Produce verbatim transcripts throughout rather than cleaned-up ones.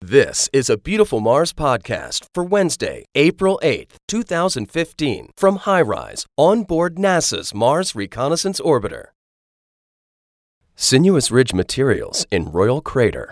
This is a Beautiful Mars podcast for Wednesday, April eighth, two thousand fifteen, from HiRISE on board NASA's Mars Reconnaissance Orbiter. Sinuous ridge materials in Royal Crater.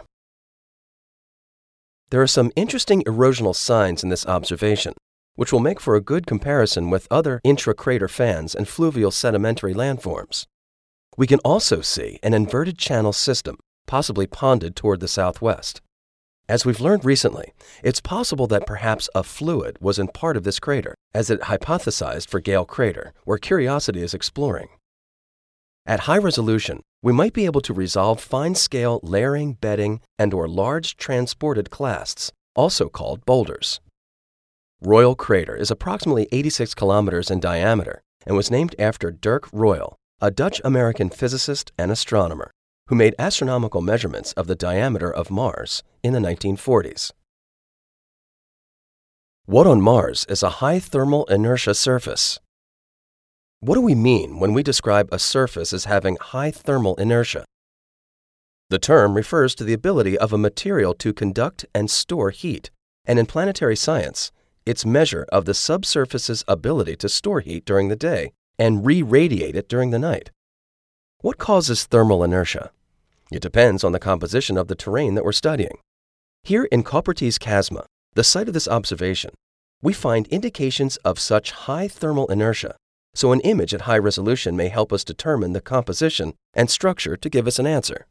There are some interesting erosional signs in this observation, which will make for a good comparison with other intra-crater fans and fluvial sedimentary landforms. We can also see an inverted channel system, possibly ponded toward the southwest. As we've learned recently, it's possible that perhaps a fluid was in part of this crater, as it hypothesized for Gale Crater, where Curiosity is exploring. At high resolution, we might be able to resolve fine-scale layering, bedding, and or large transported clasts, also called boulders. Royal Crater is approximately eighty-six kilometers in diameter and was named after Dirk Royal, a Dutch-American physicist and astronomer, who made astronomical measurements of the diameter of Mars in the nineteen forties. What on Mars is a high thermal inertia surface? What do we mean when we describe a surface as having high thermal inertia? The term refers to the ability of a material to conduct and store heat, and in planetary science, it's measure of the subsurface's ability to store heat during the day and re-radiate it during the night. What causes thermal inertia? It depends on the composition of the terrain that we're studying. Here in Caupertès Chasma, the site of this observation, we find indications of such high thermal inertia, so an image at high resolution may help us determine the composition and structure to give us an answer.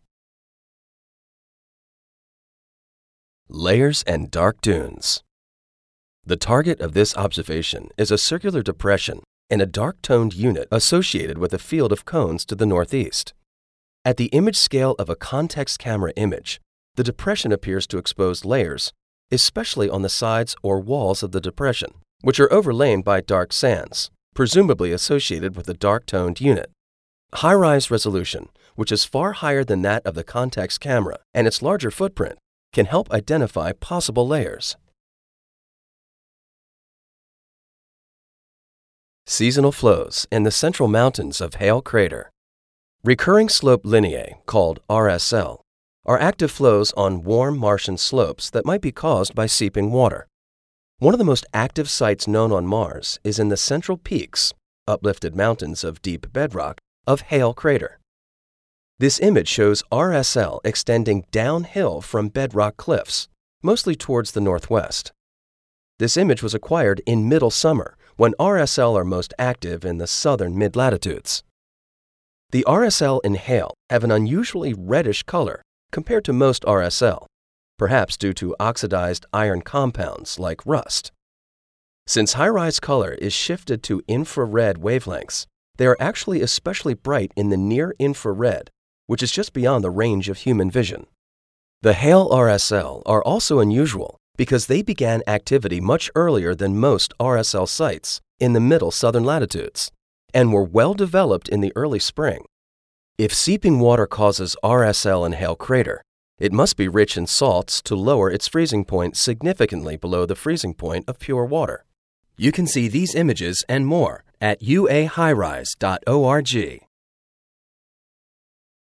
Layers and dark dunes. The target of this observation is a circular depression in a dark-toned unit associated with a field of cones to the northeast. At the image scale of a context camera image, the depression appears to expose layers, especially on the sides or walls of the depression, which are overlain by dark sands, presumably associated with the dark-toned unit. HiRISE resolution, which is far higher than that of the context camera, and its larger footprint, can help identify possible layers. Seasonal flows in the central mountains of Hale Crater. Recurring slope lineae, called R S L, are active flows on warm Martian slopes that might be caused by seeping water. One of the most active sites known on Mars is in the central peaks, uplifted mountains of deep bedrock, of Hale Crater. This image shows R S L extending downhill from bedrock cliffs, mostly towards the northwest. This image was acquired in middle summer, when R S L are most active in the southern mid-latitudes. The R S L in Hale have an unusually reddish color compared to most R S L, perhaps due to oxidized iron compounds like rust. Since HiRISE color is shifted to infrared wavelengths, they are actually especially bright in the near-infrared, which is just beyond the range of human vision. The Hale R S L are also unusual because they began activity much earlier than most R S L sites in the middle southern latitudes, and were well developed in the early spring. If seeping water causes R S L in Hale Crater, it must be rich in salts to lower its freezing point significantly below the freezing point of pure water. You can see these images and more at u a hirise dot org.